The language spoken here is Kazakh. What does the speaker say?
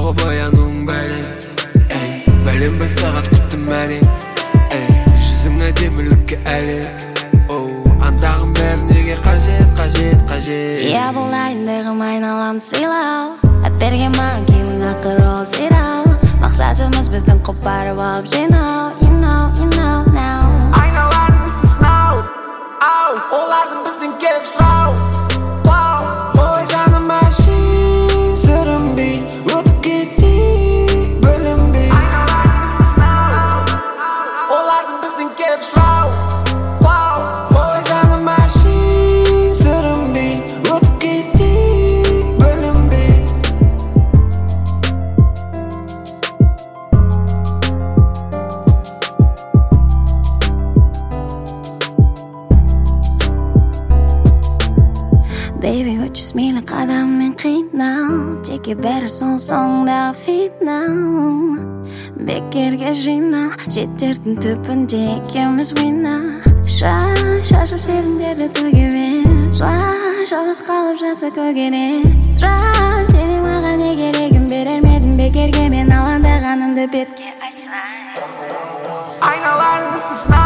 баянуң бәле бәлем бір сағат күттім әлі жүзің әдемілікке әлі андағым бәрі неге қажет Я бұл дайындығым айналам сыйлау әперген маған кемің ақыр ол сирау мақсатымыз біздің қопарып алып жинау You know now Айналарыңызды сынау олардың біздің келіп сұрау Ой жаным әшейін сүрінбей өтіп кетейік білінбей Айналарыңызды сынау олардың біздің келіп сұрау Ой жаным әшейін сүрінбей өтіп кетейік білінбей Baby, 300 милі қадаммен қинау Теке бәрі соңдағы финал Бекерге жинау Жетердің түпінде екеуміз вина Шашып сезімдерді төгіп Жалғыз қалып жатса көгеріп Сұрап сенің маған не керегін берер медің бекерге Мен алаңдағанымды бетке айтсам Айналарыңызды сынау